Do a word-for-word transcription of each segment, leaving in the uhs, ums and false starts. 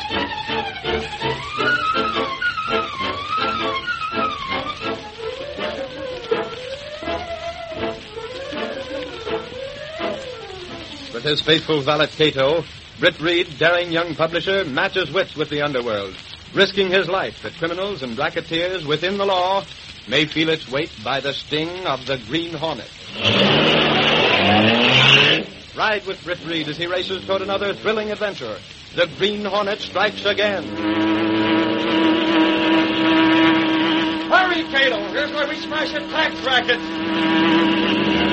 With his faithful valet Cato, Britt Reed, daring young publisher, matches wits with the underworld, risking his life that criminals and racketeers within the law may feel its weight by the sting of the Green Hornet. Ride with Britt Reed as he races toward another thrilling adventure. The Green Hornet strikes again. Hurry, Cato! Here's where we smash a tax racket!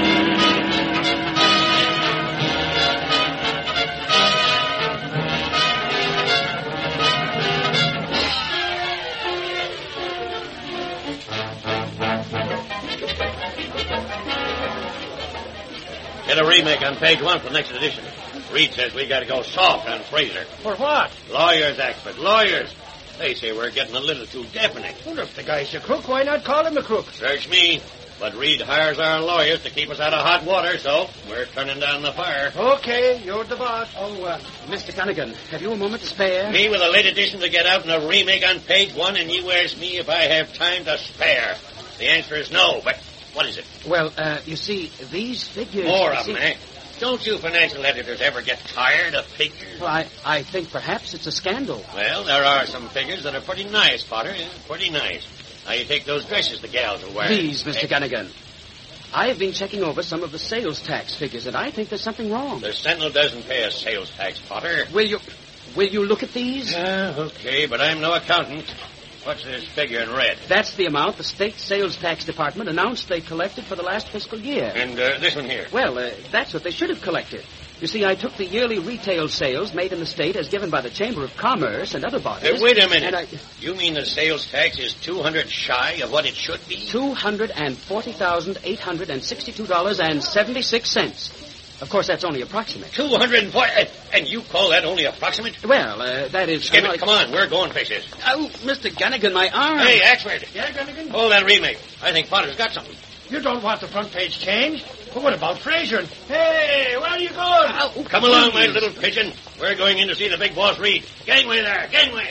Get a remake on page one for the next edition. Reed says we got to go soft on Fraser. For what? Lawyers, expert, lawyers. They say we're getting a little too definite. Well, if the guy's a crook, why not call him a crook? Search me. But Reed hires our lawyers to keep us out of hot water, so we're turning down the fire. Okay, you're the boss. Oh, uh, Mister Gunnigan, have you a moment to spare? Me with a late edition to get out and a remake on page one, and you ask me if I have time to spare. The answer is no, but what is it? Well, uh, you see, these figures... More of see... them, eh? Don't you financial editors ever get tired of figures? Well, I, I think perhaps it's a scandal. Well, there are some figures that are pretty nice, Potter. Yeah, pretty nice. Now, you take those dresses the gals are wearing. Please, Mister Hey. Gunnigan. I've been checking over some of the sales tax figures, and I think there's something wrong. The Sentinel doesn't pay a sales tax, Potter. Will you... Will you look at these? Uh, okay, but I'm no accountant. What's this figure in red? That's the amount the state sales tax department announced they collected for the last fiscal year. And uh, this one here? Well, uh, that's what they should have collected. You see, I took the yearly retail sales made in the state as given by the Chamber of Commerce and other bodies. Hey, wait a minute. And I... You mean the sales tax is two hundred shy of what it should be? two hundred forty thousand eight hundred sixty-two dollars and seventy-six cents. Of course, that's only approximate. two hundred forty... Uh, and you call that only approximate? Well, uh, that is... Skip uh, it. Come on. We're going places. Oh, Mister Gunnigan, my arm. Hey, Axford. Yeah, Gunnigan? Hold that remake. I think Potter's got something. You don't want the front page changed? Well, what about Fraser? Hey, where are you going? Oh, Come along, my little pigeon. We're going in to see the big boss Reed. Gangway there. Gangway.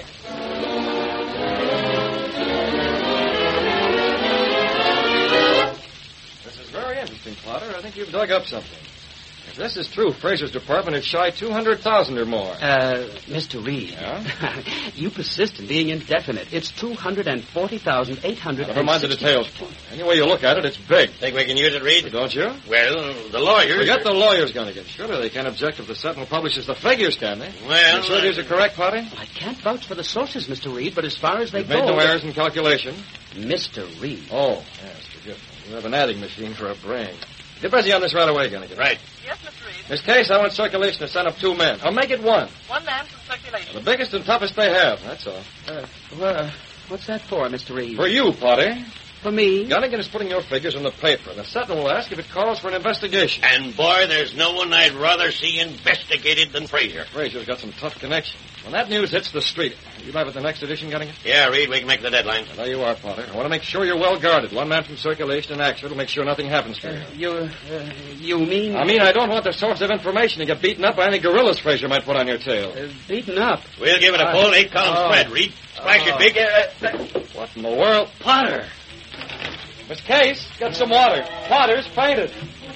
This is very interesting, Potter. I think you've dug up something. If this is true, Fraser's department is shy two hundred thousand or more. Uh, Mister Reed. Yeah? You persist in being indefinite. It's two hundred forty thousand eight hundred. Never mind the details. Any way you look at it, it's big. Think we can use it, Reed? Don't you? Well, the lawyers... Forget the lawyers, Gunnigan. Surely they can't object if the Sentinel publishes the figures, can they? Well... You sure these are correct, Potter? I can't vouch for the sources, Mister Reed, but as far as they You've go... made no errors in calculation. Mister Reed. Oh, yes, forgive me. You have an adding machine for a brain. Get busy on this right away, Gunnigan. Right. Yes, Mister Reed. Miss Case, I want circulation to send up two men. I'll make it one. One man from circulation. The biggest and toughest they have, that's all. Uh, well, what's that for, Mister Reed? For you, Potter. For me? Gunnigan is putting your figures in the paper, and the Sentinel will ask if it calls for an investigation. And, boy, there's no one I'd rather see investigated than Fraser. Fraser's got some tough connections. When that news hits the street, you live at the next edition, Gunnigan? Yeah, Reed, we can make the deadline. Well, there you are, Potter. I want to make sure you're well guarded. One man from circulation and Axford will make sure nothing happens to you. Uh, you, uh, you mean... I mean, I don't want the source of information to get beaten up by any gorillas Fraser might put on your tail. Uh, beaten up. We'll give it a full eight-column oh. spread, Reed. Splash Oh. it big. Uh, What in the world? Potter! Miss Case, get some water. Potter's fainted.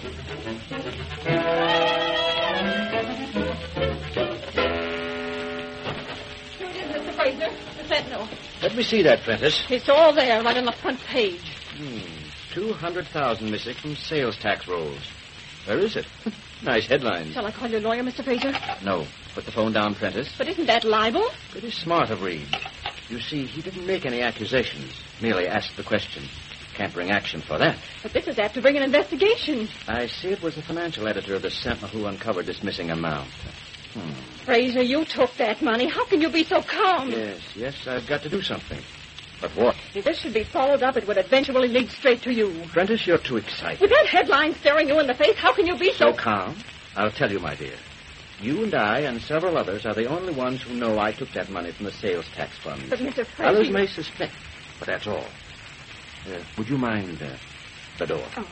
Here it is, Mister Fraser. The Sentinel. Let me see that, Prentice. It's all there, right on the front page. Hmm. Two hundred thousand missing from sales tax rolls. Where is it? Nice headlines. Shall I call your lawyer, Mister Fraser? No. Put the phone down, Prentice. But isn't that libel? Pretty smart of Reed. You see, he didn't make any accusations. Merely asked the question. Can't bring action for that. But this is apt to bring an investigation. I see it was the financial editor of the Sentinel who uncovered this missing amount. Hmm. Fraser, you took that money. How can you be so calm? Yes, yes, I've got to do something. But what? If this should be followed up, it would eventually lead straight to you. Prentice, you're too excited. With that headline staring you in the face, how can you be so... So calm? I'll tell you, my dear. You and I and several others are the only ones who know I took that money from the sales tax fund. But, Mister Fraser... Others may suspect, but that's all. Uh, would you mind uh, the door? Oh.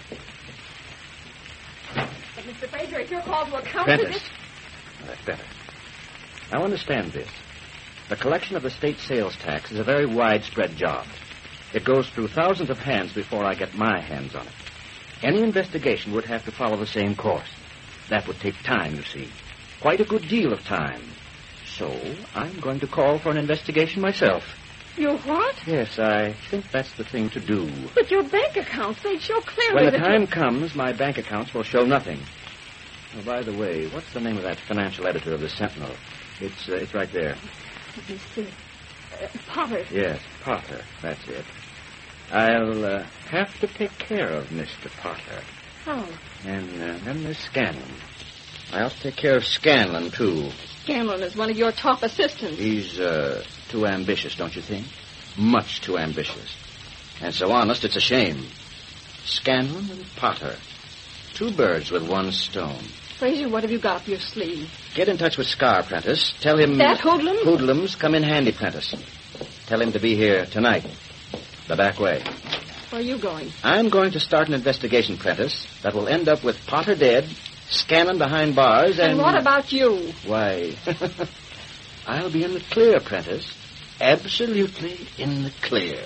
But, Mister Fraser, if you're called to account for Prentice. this... That's better. Now understand this. The collection of the state sales tax is a very widespread job. It goes through thousands of hands before I get my hands on it. Any investigation would have to follow the same course. That would take time, you see. Quite a good deal of time. So I'm going to call for an investigation myself. You what? Yes, I think that's the thing to do. But your bank accounts, they'd show clearly When the that time you... comes, my bank accounts will show nothing. Oh, by the way, what's the name of that financial editor of the Sentinel? It's uh, it's right there. Let me see. Uh, Potter. Yes, Potter. That's it. I'll uh, have to take care of Mister Potter. Oh, And uh, then there's Scanlon. I ought to take care of Scanlon, too. Scanlon is one of your top assistants. He's uh, too ambitious, don't you think? Much too ambitious. And so honest, it's a shame. Scanlon and Potter. Two birds with one stone. Fraser, what have you got up your sleeve? Get in touch with Scar, Prentice. Tell him... That hoodlum? Hoodlums come in handy, Prentice. Tell him to be here tonight. The back way. Where are you going? I'm going to start an investigation, Prentice, that will end up with Potter dead, Scanlon behind bars, and... And what about you? Why, I'll be in the clear, Prentice. Absolutely in the clear.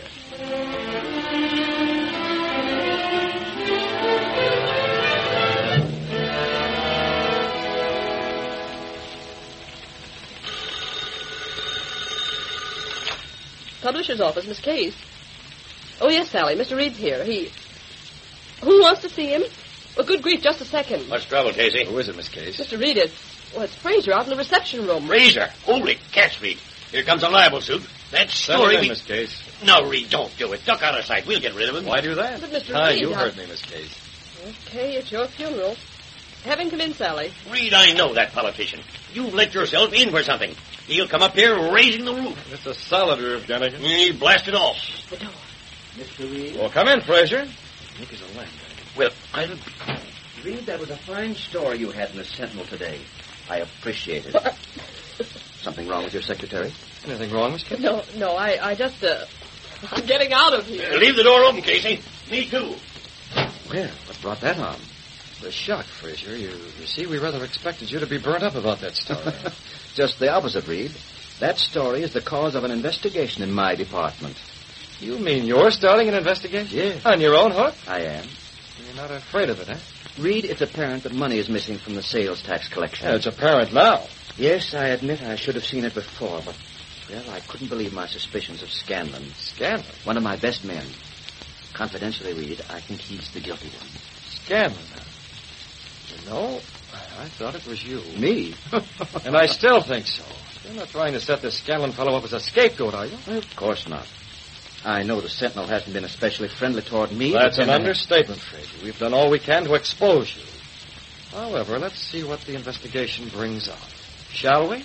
Publisher's office, Miss Case. Oh, yes, Sally. Mister Reed's here. He... Who wants to see him? Oh, good grief, just a second. What's trouble, Casey? Who is it, Miss Case? Mister Reed, it's... Well, it's Fraser out in the reception room. Fraser. Holy cats, Reed. Here comes a libel suit. That Settle story... in, we... Miss Case. No, Reed, don't do it. Duck out of sight. We'll get rid of him. Why do that? But Mister Ah, Reed, you I- heard me, Miss Case. Okay, it's your funeral. Have him come in, Sally. Reed, I know that politician. You've let yourself in for something. He'll come up here raising the roof. It's a solid roof, Gunnigan. He blasted off. The door. Mister Reed? Well, come in, Fraser. Look, he's a lamb. Well, I'll... Reed, that was a fine story you had in the Sentinel today. I appreciate it. Something wrong with your secretary? Anything wrong, Miss Case? No, no, I, I just, uh... I'm getting out of here. Leave the door open, Casey. Me too. Well, what brought that on? The shock, Fraser. You, you see, we rather expected you to be burnt up about that story. Just the opposite, Reed. That story is the cause of an investigation in my department. You mean you're starting an investigation? Yes. On your own hook? I am. You're not afraid of it, huh? Reed, it's apparent that money is missing from the sales tax collection. Yeah, it's apparent now. Yes, I admit I should have seen it before, but, well, I couldn't believe my suspicions of Scanlon. Scanlon? One of my best men. Confidentially, Reed, I think he's the guilty one. Scanlon, huh? You know, I thought it was you. Me? And I still think so. You're not trying to set this Scanlon fellow up as a scapegoat, are you? Well, of course not. I know the Sentinel hasn't been especially friendly toward me. That's but an then I- understatement, Fraser. We've done all we can to expose you. However, let's see what the investigation brings out. Shall we?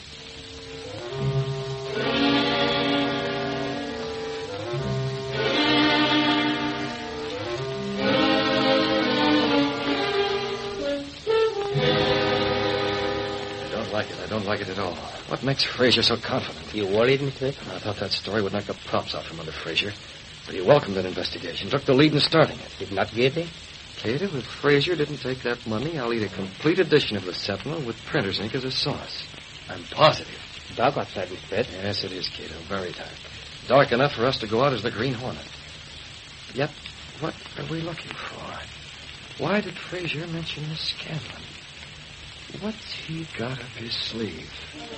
I don't like it. I don't like it at all. What makes Fraser so confident? You worried me, Cliff? I thought that story would knock the props out from under Fraser. But he welcomed that investigation, took the lead in starting it. Did not guilty? Cato, if Fraser didn't take that money, I'll eat a complete edition of the Sentinel with printer's ink as a sauce. I'm positive. Dark outside, Miss Beth. Yes, it is, Cato. Very dark. Dark enough for us to go out as the Green Hornet. Yet, what are we looking for? Why did Fraser mention the Scanlon? What's he got up his sleeve?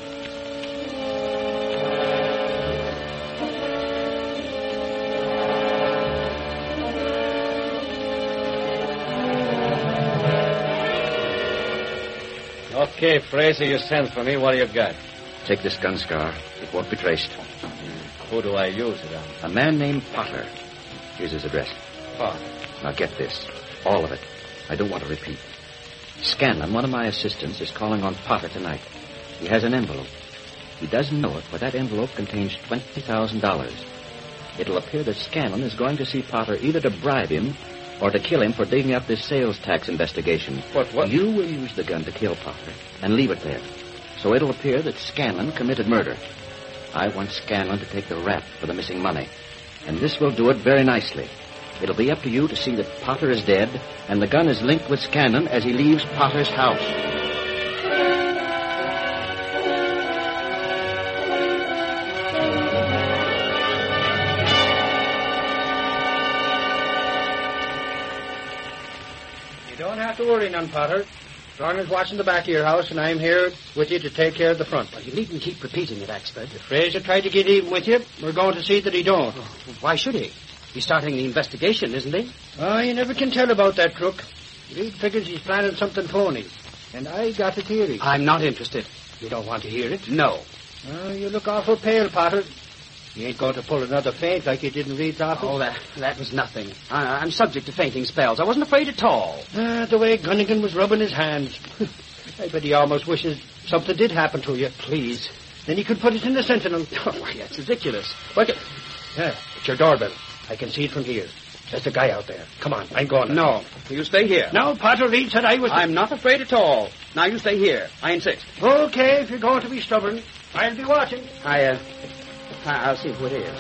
Okay, Fraser, you sent for me. What do you got? Take this gun, Scar. It won't be traced. Who do I use it on? A man named Potter. Here's his address. Potter. Now get this. All of it. I don't want to repeat. Scanlon, one of my assistants, is calling on Potter tonight. He has an envelope. He doesn't know it, but that envelope contains twenty thousand dollars. It'll appear that Scanlon is going to see Potter either to bribe him or to kill him for digging up this sales tax investigation. But what... You will use the gun to kill Potter and leave it there. So it'll appear that Scanlon committed murder. I want Scanlon to take the rap for the missing money. And this will do it very nicely. It'll be up to you to see that Potter is dead and the gun is linked with Scanlon as he leaves Potter's house. worry none, Potter. Lorna's watching the back of your house, and I'm here with you to take care of the front. Well, you needn't keep repeating it, Axford. If Fraser tried to get even with you, we're going to see that he don't. Oh, why should he? He's starting the investigation, isn't he? Oh, you never can tell about that crook. Reed figures he's planning something phony. And I got a theory. I'm not interested. You don't want to hear it? No. Oh, you look awful pale, Potter. You ain't going to pull another faint like you did in Reed's office? Oh, that, that was nothing. I, I'm subject to fainting spells. I wasn't afraid at all. Ah, the way Gunnigan was rubbing his hands. I bet he almost wishes something did happen to you. Please. Then he could put it in the Sentinel. Oh, why, that's ridiculous. What? Yeah, it's your doorbell. I can see it from here. There's a guy out there. Come on, I'm going. No, you stay here. No, Potter Reed said I was... I'm not afraid at all. Now you stay here. I insist. Okay, if you're going to be stubborn, I'll be watching. I, uh... I'll see who it is.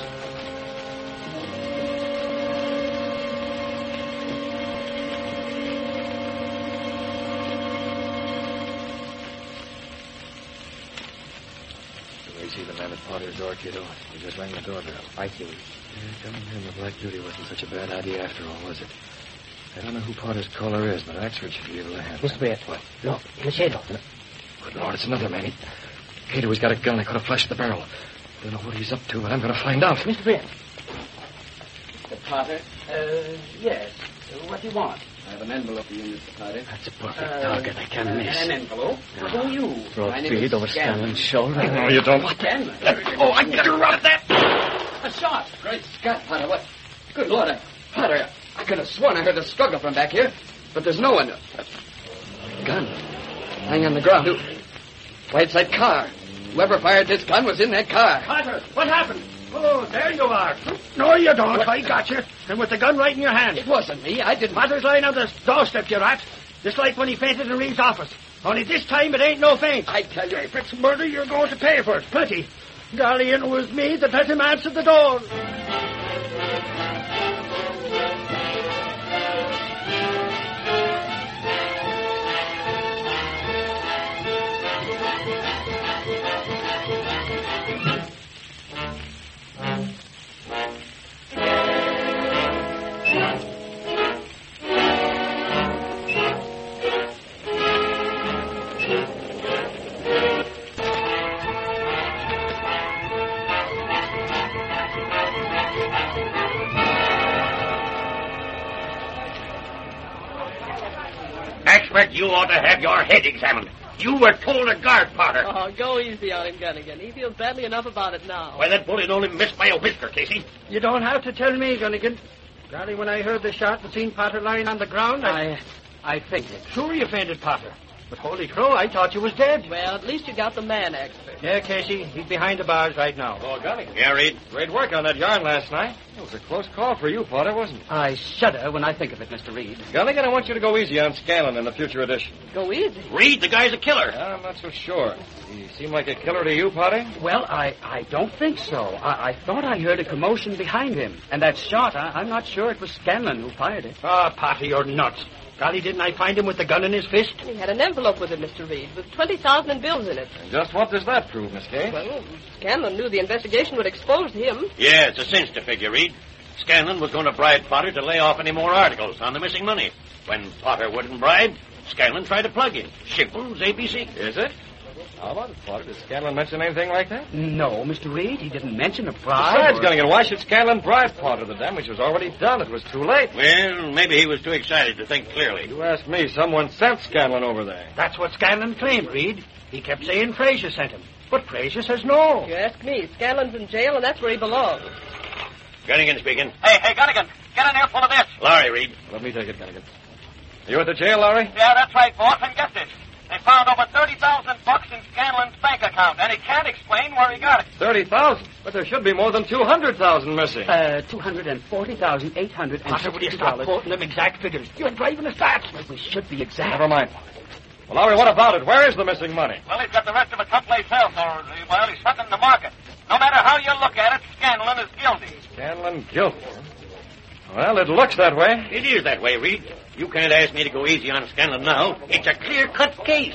So we see the man at Potter's door, kiddo. He just rang the doorbell. I see. Yeah, coming here in the Black Beauty wasn't such a bad idea after all, was it? I don't know who Potter's caller is, but Axford should be able to handle Mister Bates. What? Look, in the shadow. Good Lord, it's another man. He... Cato, he's got a gun. I could have flashed the barrel. I don't know what he's up to, but I'm going to find out. Mister Bates. Potter? Uh, yes. Uh, what do you want? I have an envelope for you, Mister Potter. That's a perfect Uh, target. I can't miss. An envelope? Well, who are you? Throw My a name feed is over Scanlon. Scanlon's shoulder. No, you don't. What? Scanlon? Oh, I got her out of that. A shot. Great Scott, Potter. What? Good Lord, I... Potter, I could have sworn I heard a struggle from back here, but there's no one. Gun. Lying on the ground. Who... Why, it's that car. Whoever fired this gun was in that car. Potter, what happened? Oh, there you are. No, you don't. What? I got you. And with the gun right in your hand. It wasn't me. I didn't... Potter's lying on the doorstep, you rat. Just like when he fainted in Reed's office. Only this time it ain't no faint. I tell you... If it's murder, you're going to pay for it. Plenty. Golly, it was me that let him answer the door. Axford, you ought to have your head examined. You were told to guard Potter. Oh, go easy on him, Gunnigan. He feels badly enough about it now. Why, that bullet only missed by a whisker, Casey. You don't have to tell me, Gunnigan. Golly, when I heard the shot and seen Potter lying on the ground, I... I... I fainted. Sure you fainted, Potter. But holy crow, I thought you was dead. Well, at least you got the man, Axford. Yeah, Casey, he's behind the bars right now. Oh, Gunnigan. Yeah, Reed. Great work on that yarn last night. It was a close call for you, Potter, wasn't it? I shudder when I think of it, Mister Reed. Gunnigan, I want you to go easy on Scanlon in the future edition. Go easy. Reed, the guy's a killer. I'm not so sure. He seemed like a killer to you, Potter? Well, I, I don't think so. I, I thought I heard a commotion behind him. And that shot, I, I'm not sure it was Scanlon who fired it. Ah, Potter, you're nuts. Golly, didn't I find him with the gun in his fist? He had an envelope with it, Mister Reed, with twenty thousand in bills in it. And just what does that prove, Miss Kay? Well, Scanlon knew the investigation would expose him. Yeah, it's a cinch to figure, Reed. Scanlon was going to bribe Potter to lay off any more articles on the missing money. When Potter wouldn't bribe, Scanlon tried to plug him. Simple as A B C. Is it? How about it, Potter? Did Scanlon mention anything like that? No, Mister Reed, he didn't mention a bribe. Besides, or... Gunnigan, why should Scanlon bribe Potter? The damage was already done. It was too late. Well, maybe he was too excited to think clearly. You ask me. Someone sent Scanlon over there. That's what Scanlon claimed, Reed. He kept saying Fraser sent him. But Fraser says no. If you ask me, Scanlon's in jail, and that's where he belongs. Gunnigan speaking. Hey, hey, Gunnigan, get an earful of this. Laurie, Reed. Let me take it, Gunnigan. You at the jail, Larry? Yeah, that's right, boss, and get this. They found over thirty thousand bucks in Scanlon's bank account, and he can't explain where he got it. Thirty thousand? But there should be more than two hundred thousand missing. Uh, two hundred forty thousand eight hundred Potter, will you stop quoting them exact figures? You're driving us nuts. We should be exact. Never mind. Well, Larry, what about it? Where is the missing money? Well, he's got the rest of it someplace else, or, well, he's stuck in the market. No matter how you look at it, Scanlon is guilty. Scanlon guilty. Well, it looks that way. It is that way, Reed. You can't ask me to go easy on Scanlon now. It's a clear-cut case.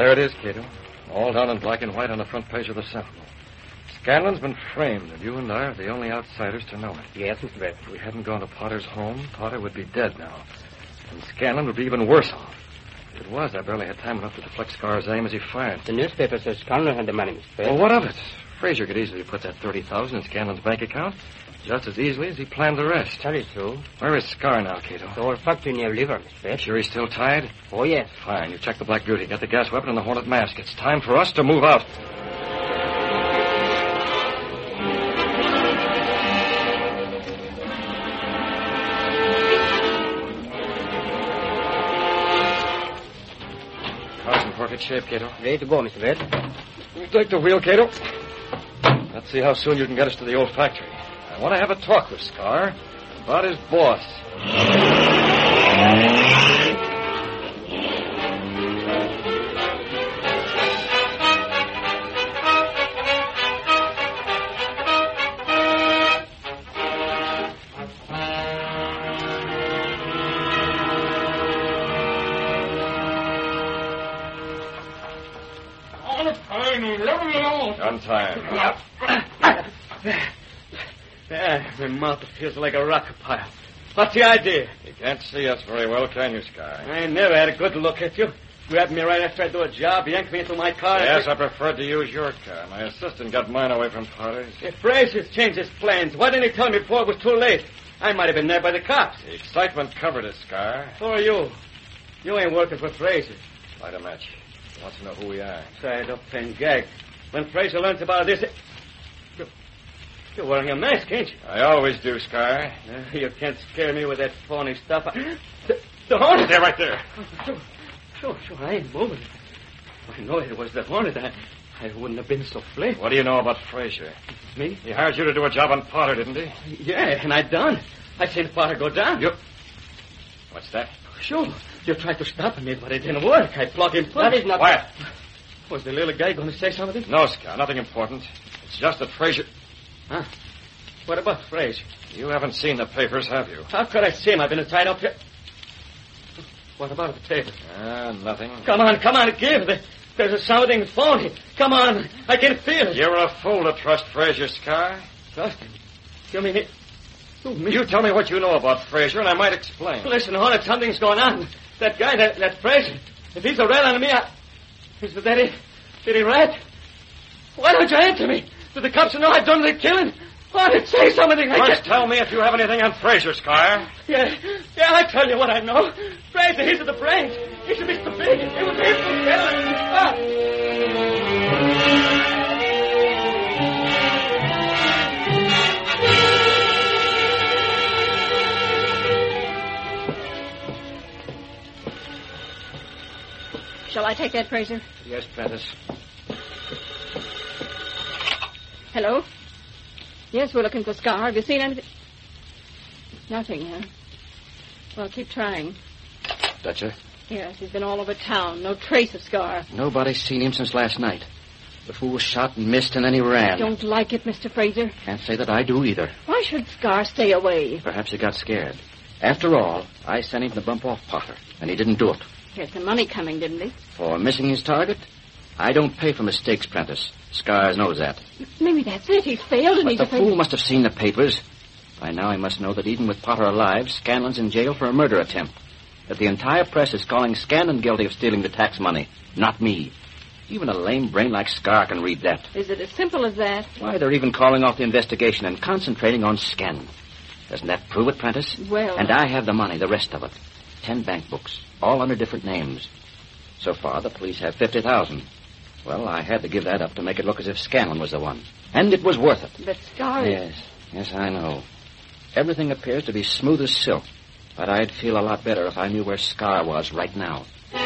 There it is, Cato. All done in black and white on the front page of the Sentinel. Scanlon's been framed, and you and I are the only outsiders to know it. Yes, Mister Brett. If we hadn't gone to Potter's home, Potter would be dead now. And Scanlon would be even worse off. If it was, I barely had time enough to deflect Scar's aim as he fired. The newspaper says Scanlon had the money, Mister Brett. Well, what of it? Frazier could easily put that thirty thousand dollars in Scanlon's bank account, just as easily as he planned the rest. That is true. Where is Scar now, Cato? The old factory near Liver, Mister Brett. Sure he's still tied? Oh, yes. Fine. You check the Black Beauty. Get the gas weapon and the Hornet mask. It's time for us to move out. Car's in perfect shape, Cato. Ready to go, Mister Brett. You take the wheel, Cato. Let's see how soon you can get us to the old factory. I want to have a talk with Scar about his boss. On time. Yeah, my mouth feels like a rock pile. What's the idea? You can't see us very well, can you, Scar? I never had a good look at you. Grabbed me right after I do a job, yanked me into my car. Yes, I preferred to use your car. My assistant got mine away from Potter's. If Frazier's changed his plans, why didn't he tell me before it was too late? I might have been there by the cops. The excitement covered us, Scar. Who are you? You ain't working for Frazier. Light a match. He wants to know who we are. Tied up and gagged. When Frazier learns about this... You're, you're wearing a mask, ain't you? I always do, Scar. Uh, you can't scare me with that phony stuff. I... The, the Hornet! There, right there. Oh, sure, sure, sure. I ain't moving. I know it was the Hornet. I, I wouldn't have been so flake. What do you know about Frazier? Me? He hired you to do a job on Potter, didn't he? Yeah, and I done. I seen Potter go down. You... What's that? Sure. You tried to stop me, but it didn't work. I plugged him. That is not... Quiet. Was the little guy going to say something? No, Scar, nothing important. It's just that Frazier... Huh? What about Frazier? You haven't seen the papers, have you? How could I see him? I've been tied up here. What about the paper? Ah, nothing. Come on, come on, give. There's something phony. Come on, I can feel it. You're a fool to trust Frazier, Scar. Trust him? You mean it? You, mean... you tell me what you know about Frazier, and I might explain. Listen, Hornet, something's going on. That guy, that, that Frazier, if he's a rat on me, I... Is that it? Did he rat? Why don't you answer me? Do the cops know I've done the killing? Hornet, say something. I First, can't... tell me if you have anything on Frazier, Scar. Yeah, yeah, I tell you what I know. Frazier, he's at the brains. He should be so big. It was him who killed him. Ah. Shall I take that, Fraser? Yes, Prentice. Hello? Yes, we're looking for Scar. Have you seen anything? Nothing, huh? Well, keep trying. Dutcher? Yes, he's been all over town. No trace of Scar. Nobody's seen him since last night. The fool was shot and missed, and then he ran. I don't like it, Mister Fraser. Can't say that I do either. Why should Scar stay away? Perhaps he got scared. After all, I sent him to bump off Potter, and he didn't do it. He had some money coming, didn't he? For missing his target? I don't pay for mistakes, Prentice. Scars knows that. Maybe that's it. He's failed and But he's the afraid... fool must have seen the papers. By now he must know that even with Potter alive, Scanlon's in jail for a murder attempt. That the entire press is calling Scanlon guilty of stealing the tax money, not me. Even a lame brain like Scar can read that. Is it as simple as that? Why, they're even calling off the investigation and concentrating on Scanlon. Doesn't that prove it, Prentice? Well... And I have the money, the rest of it. Ten bank books, all under different names. So far, the police have fifty thousand. Well, I had to give that up to make it look as if Scanlon was the one. And it was worth it. But Scar... Yes, yes, I know. Everything appears to be smooth as silk. But I'd feel a lot better if I knew where Scar was right now.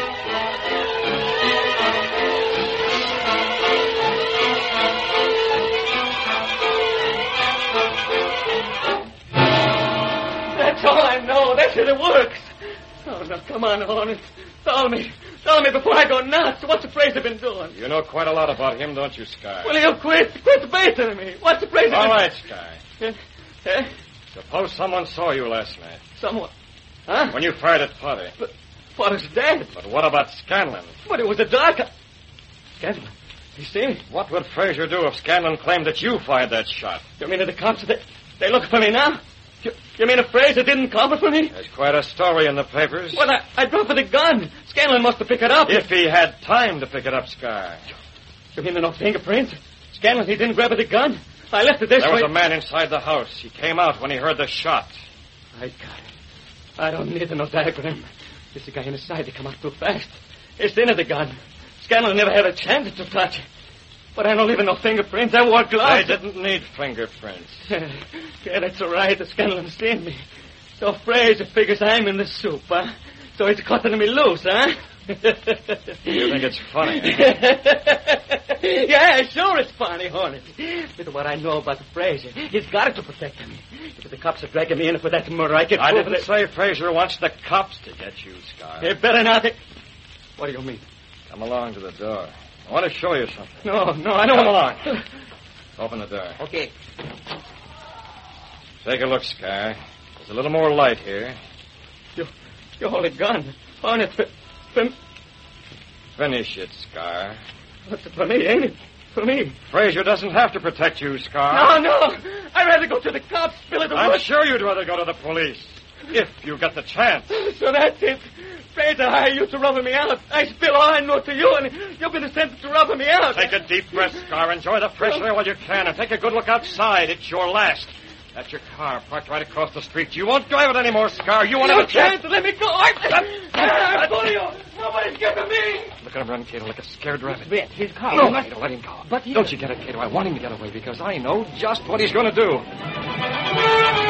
That's all I know. That's it. It works. Oh, now, come on, Hornet. Tell me. Tell me before I go nuts. What's the Fraser been doing? You know quite a lot about him, don't you, Scar? Will you quit? Quit baiting me. What's the Fraser All been... right, Scar. Eh? Eh? Suppose someone saw you last night. Someone... Huh? When you fired at Potter. But Potter's dead. But what about Scanlon? But it was a dark... Scanlon. You see? What would Frazier do if Scanlon claimed that you fired that shot? You mean that the cops, they, they look for me now? You, you mean if Frazier didn't come for me? There's quite a story in the papers. Well, I, I dropped the gun. Scanlon must have picked it up. If he had time to pick it up, Scar. You mean there are no fingerprints? Scanlon, he didn't grab the gun? I left it this There way. was a man inside the house. He came out when he heard the shot. I got it. I don't need no diagram. It's the guy inside to come out too fast. It's in the gun. Scanlon never had a chance to touch it. But I don't leave no fingerprints. I wore gloves. I didn't need fingerprints. Yeah, that's all right. The Scanlon seen me. So Fraser figures I'm in the soup, huh? So he's cutting me loose, huh? You think it's funny? Yeah, sure it's funny, Hornet. With what I know about the Fraser, he's got to protect me. If the cops are dragging me in for that murder, I can I prove didn't it. say Frazier wants the cops to get you, Scar. They better not. What do you mean? Come along to the door. I want to show you something. No, no, I don't Come want along. Open the door. Okay. Take a look, Scar. There's a little more light here. You, you hold a gun. Hornet, for, for, Finish it, Scar. what's it for me, ain't it? For me. Frazier doesn't have to protect you, Scar. No, no. I'd rather go to the cops, spill it I'm away. sure you'd rather go to the police. If you got the chance. So that's it. Fraser hired you to rub me out. I spill all I know to you, and you're going to send it to rub me out. Take a deep breath, Scar. Enjoy the fresh air while you can, and take a good look outside. It's your last. That's your car, parked right across the street. You won't drive it anymore, Scar. You won't You have a chance. can't let me go. I, I, I pull you. Nobody's getting me. Look at him run, Cato, like a scared rabbit. Red, his car. No, Cato, let him go. But he... Don't you get it, Cato? I want him to get away because I know just what he's going to do.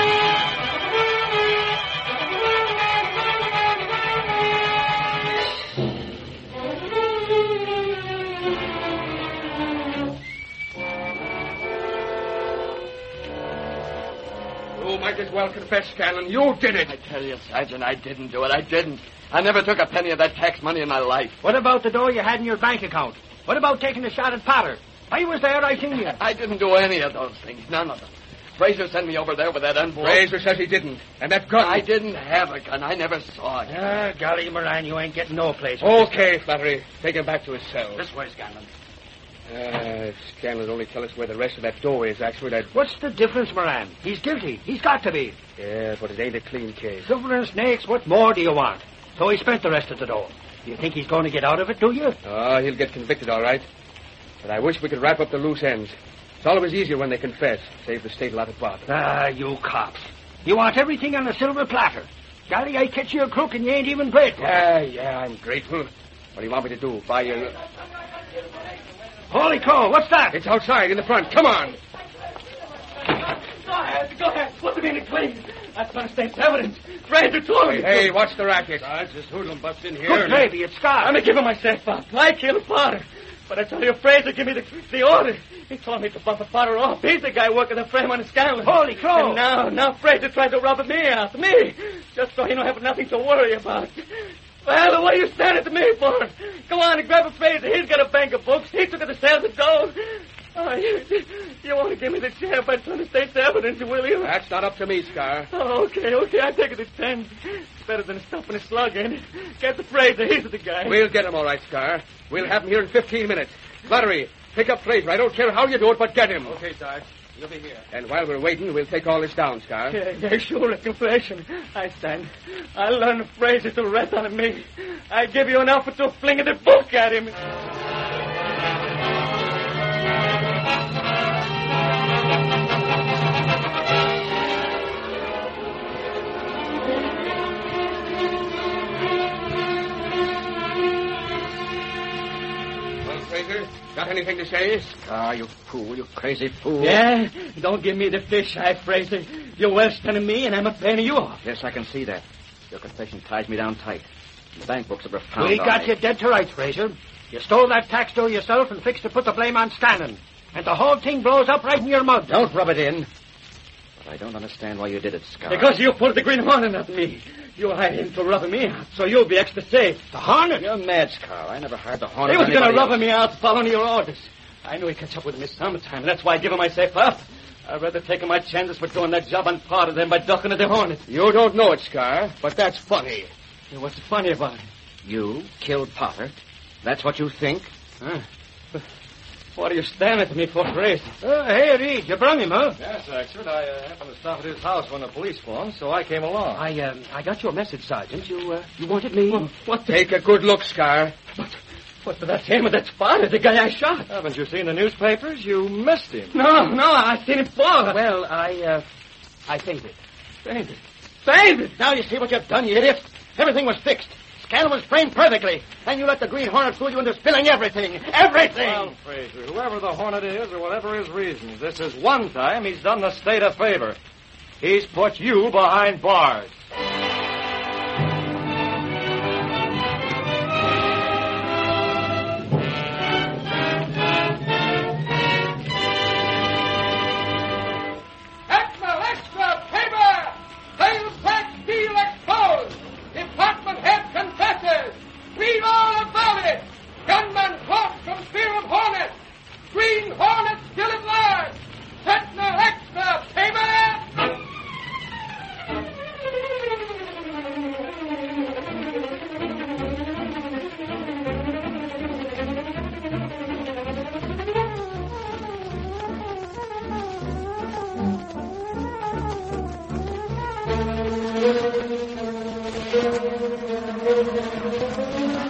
You might as well confess, Scanlon. You did it. I tell you, Sergeant, I didn't do it. I didn't. I never took a penny of that tax money in my life. What about the dough you had in your bank account? What about taking a shot at Potter? I was there. I seen you. I didn't do any of those things. None of them. Fraser sent me over there with that envelope. Fraser says he didn't. And that gun. I didn't have a gun. I never saw it. Ah, golly, Moran, you ain't getting no place. Okay, Flattery. Take him back to his cell. This way, Scanlon. Uh, if Scanlon would only tell us where the rest of that dough is, actually, I'd... What's the difference, Moran? He's guilty. He's got to be. Yeah, but it ain't a clean case. Silver and snakes, what more do you want? So he spent the rest of the dough. Do you think he's going to get out of it, do you? Oh, he'll get convicted, all right. But I wish we could wrap up the loose ends. It's always easier when they confess. Save the state a lot of bother. Ah, you cops. You want everything on a silver platter. Golly, I catch you a crook and you ain't even grateful. Yeah, yeah, I'm grateful. What do you want me to do? Buy you... Holy crow, what's that? It's outside, in the front. Come on. Go ahead, go ahead. Put them in the clean. That's going to stay evidence. Fraser told me. Hey, hey, what's the racket? Sarge, this hoodlum bust in here. Good gravy, it's Scott. I'm giving myself up. I killed Potter. But I tell you, Fraser give me the, the order. He told me to bump a Potter off. He's the guy working the frame on the Scanlon. Holy crow. And now, now Fraser tried to rob me out. Me. Just so he don't have nothing to worry about. Well, what are you standing to me for? Go on and grab a Fraser. He's got a bank of books. He took it to sales of dough. Oh, you, you want to give me the chair by trying to state the evidence, will you? That's not up to me, Scar. Oh, okay, okay. I take it at ten. It's better than stuffing a slug in. Get the Fraser. He's the guy. We'll get him all right, Scar. We'll have him here in fifteen minutes. Flattery, pick up Fraser. I don't care how you do it, but get him. Okay, Sarge. You'll be here. And while we're waiting, we'll take all this down, Scar. Yeah, yeah, sure, a confession. I stand. I learn Fraser to rest on me. I give you an offer to fling the book at him. Fraser, got anything to say? Ah, you fool, you crazy fool. Yeah? Don't give me the fish eye, Fraser. You're worse than me, and I'm a paying you off. Yes, I can see that. Your confession ties me down tight. The bank books are found We on got me. you dead to rights, Fraser. You stole that tax dough yourself and fixed to put the blame on Scanlon. And the whole thing blows up right in your mouth. Don't rub it in. But I don't understand why you did it, Scar. Because you put the Green Hornet at me. You hired him to rub me out, so you'll be extra safe. The Hornet? You're mad, Scar. I never hired the Hornet. He was going to rub me out following your orders. I knew he'd catch up with me sometime, and that's why I give him myself up. I'd rather take my chances with doing that job on Potter than by ducking at the Hornet. You don't know it, Scar, but that's funny. Yeah, what's funny about it? You killed Potter. That's what you think? Huh. What are you staring at me for, Grace? Uh, hey, Reed, you brung him, huh? Yes, Exford. I uh, happened to stop at his house when the police phoned, so I came along. I, uh, I got your message, Sergeant. You, uh, you wanted me... What? what the... Take a good look, Scar. What, what, that's him, that's Potter, the guy I shot. Haven't you seen the newspapers? You missed him. No, no, I seen him fall. Well, I, uh, I fainted. Fainted. Fainted! Now you see what you've done, you idiot. Everything was fixed. Scanlon was framed perfectly. And you let the Green Hornet fool you into spilling everything. Everything! Well, Fraser, whoever the Hornet is or whatever his reasons, this is one time he's done the state a favor. He's put you behind bars. Read all about it! Gunman caught from fear of Hornet! Green Hornet still at large! Sentinel Extra, Thank you.